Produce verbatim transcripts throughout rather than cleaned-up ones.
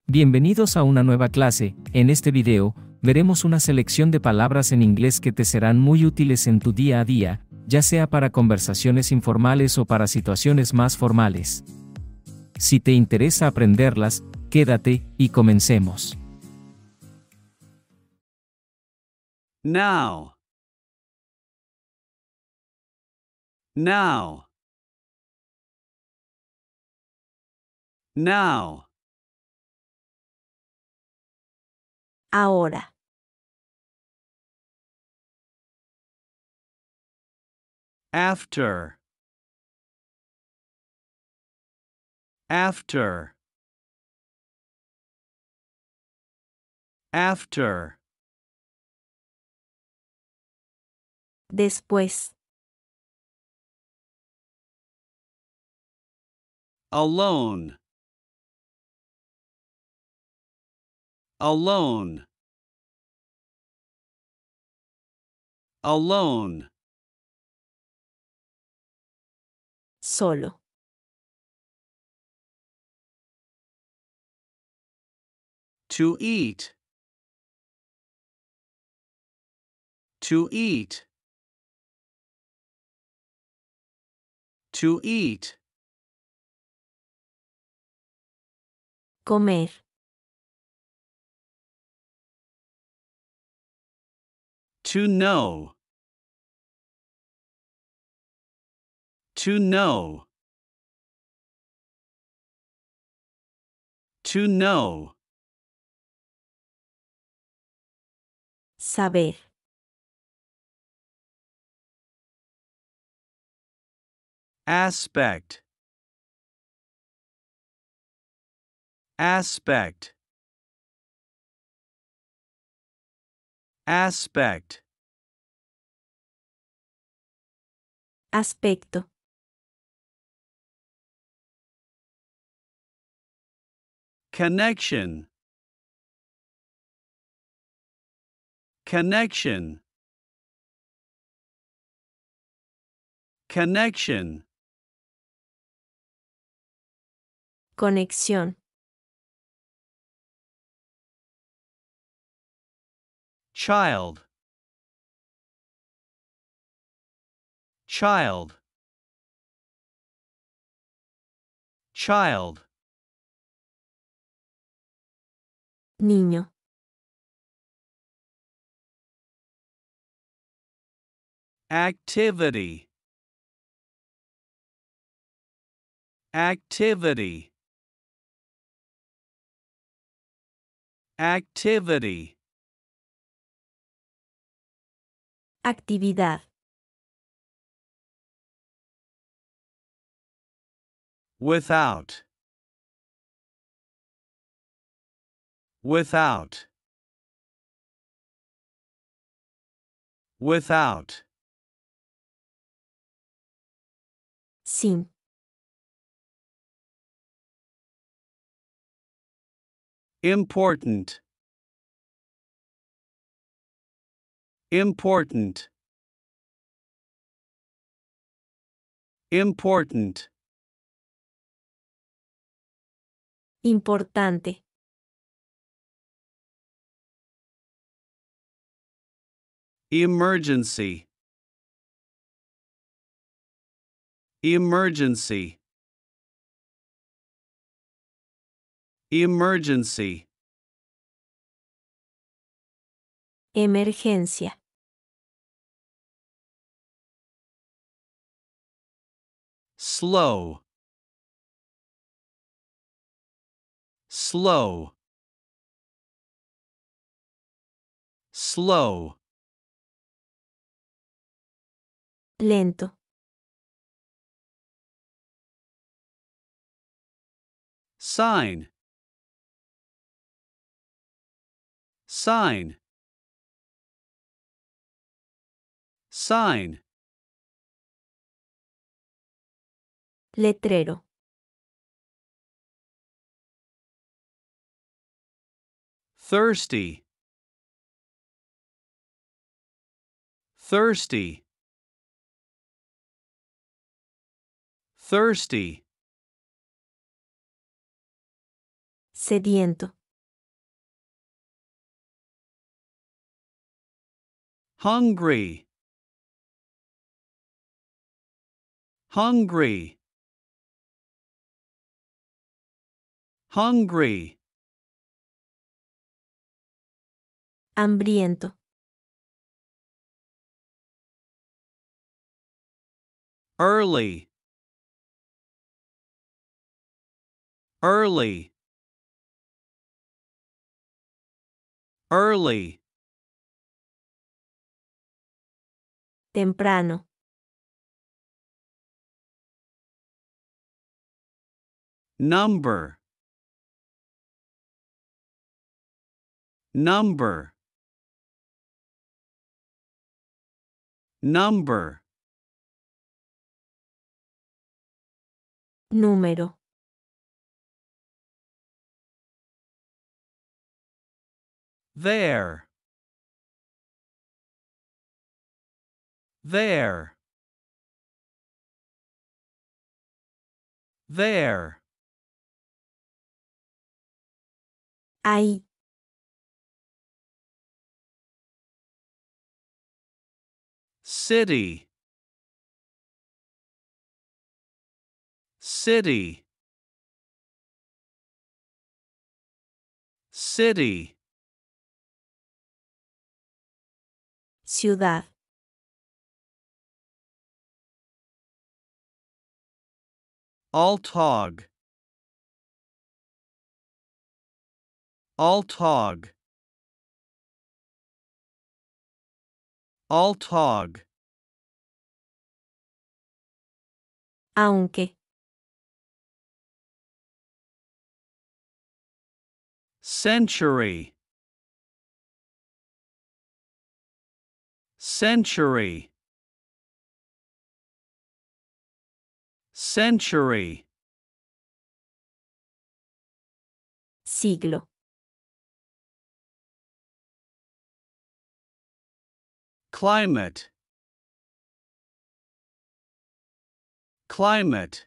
Bienvenidos a una nueva clase. En este video, veremos una selección de palabras en inglés que te serán muy útiles en tu día a día, ya sea para conversaciones informales o para situaciones más formales. Si te interesa aprenderlas, quédate, y comencemos. Now. Now. Now. Ahora. After. After. After. Después. Alone. Alone. Alone. Solo. To eat. To eat. To eat. Comer. To know. To know. To know. Saber. Aspect. Aspect. Aspect. Aspecto. Connection. Connection. Connection. Conexión. Child. Child. Child. Niño. Activity. Activity. Activity. Actividad. Without. Without. Without. Sin. Important. Important. Important. Importante. Emergency. Emergency. Emergency. Emergencia. Slow. Slow. Slow. Lento. Sign. Sign. Sign. Letrero. Thirsty. Thirsty. Thirsty. Sediento. hungry, hungry, hungry, Hambriento. early, early, early, Temprano. number, number, number, Número. there, there, there, Ahí. city, city, city, Ciudad. Altog, Altog, Altog, Aunque. century, century, century, Siglo. climate, climate,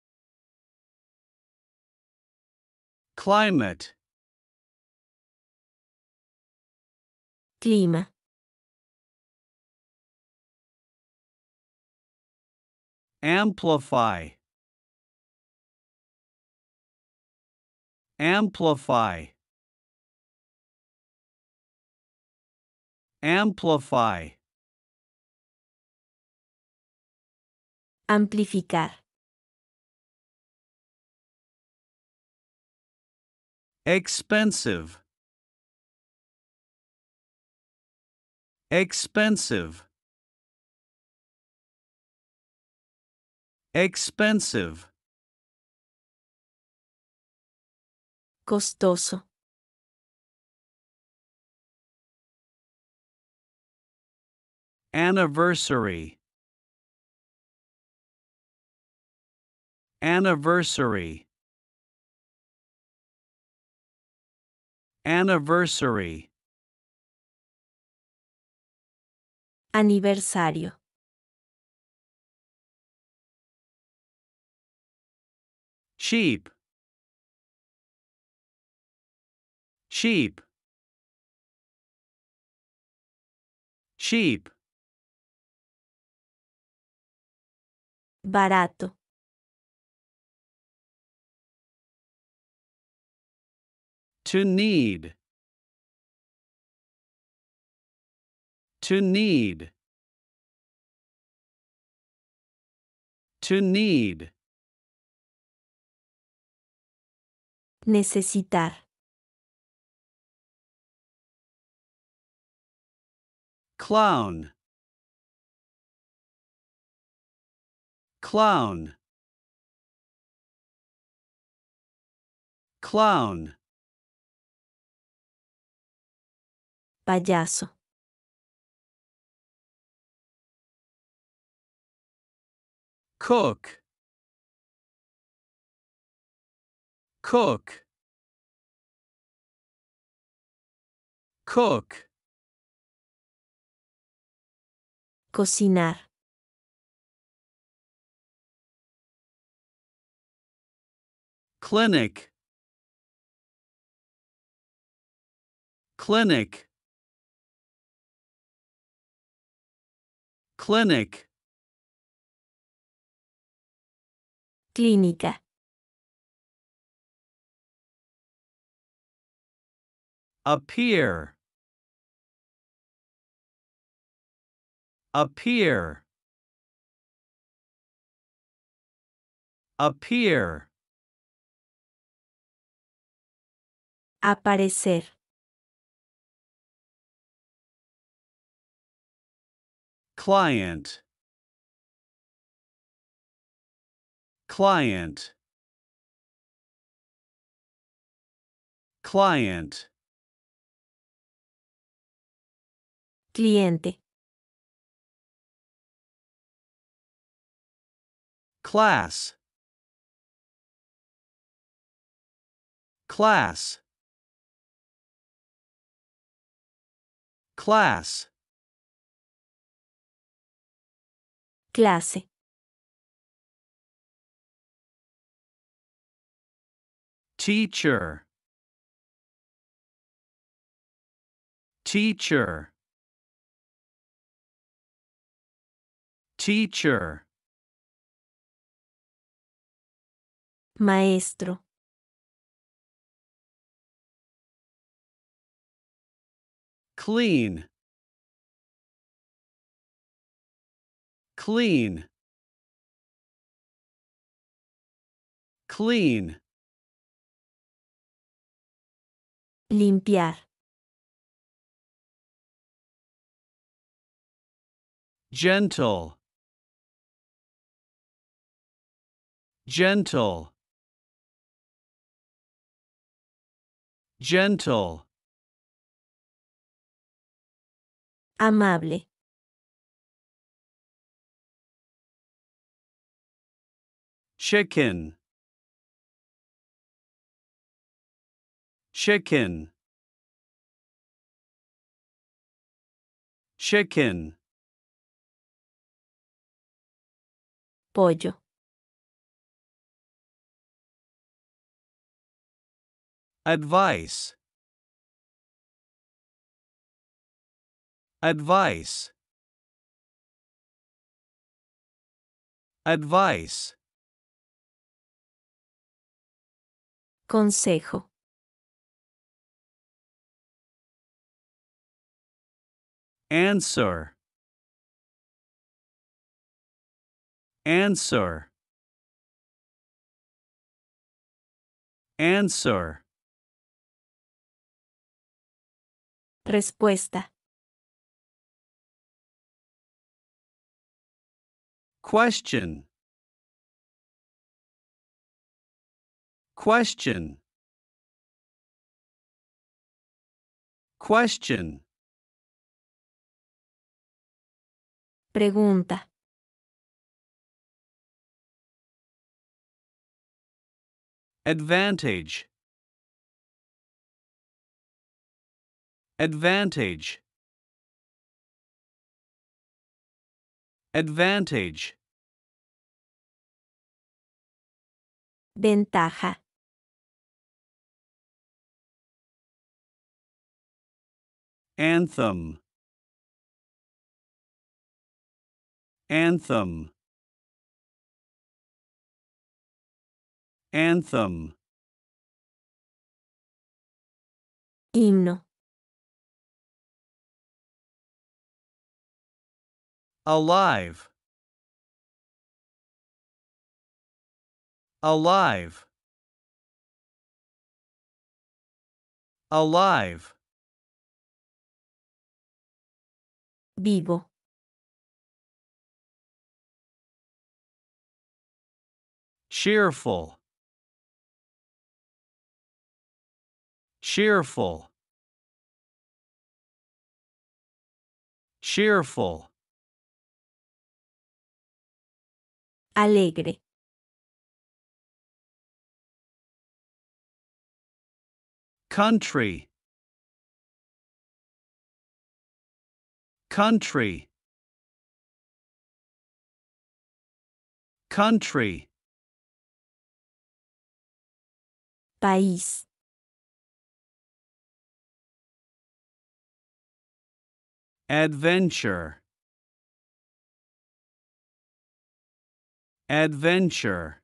climate, Clima. amplify, amplify, amplify, Amplificar. expensive, expensive, expensive, Costoso. anniversary, anniversary, anniversary, Aniversario. cheap, cheap, cheap, Barato. to need, to need, to need, Necesitar. clown, clown, clown, Payaso. cook, cook, cook, Cocinar. clinic, clinic, clinic, Clínica. appear, appear, appear, Aparecer. client, client, client, Cliente. class, class, class, Clase. teacher, teacher, teacher, Maestro. clean, clean, clean, Limpiar. gentle, gentle, gentle, Amable. chicken, chicken, chicken, Pollo. advice, advice, advice, Consejo. answer, answer, answer, Respuesta. question, question, question, Pregunta. advantage, advantage, advantage, Ventaja. anthem, anthem, anthem, Himno. alive, alive, alive, Vivo. cheerful, cheerful, cheerful, Alegre. country, country, country, País. adventure, Adventure.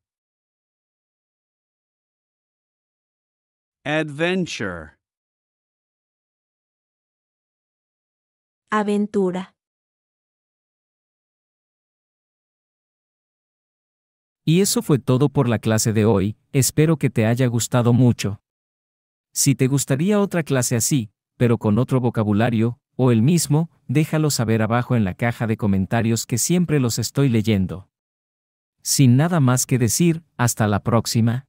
Adventure. Aventura. Y eso fue todo por la clase de hoy, espero que te haya gustado mucho. Si te gustaría otra clase así, pero con otro vocabulario, o el mismo, déjalo saber abajo en la caja de comentarios que siempre los estoy leyendo. Sin nada más que decir, hasta la próxima.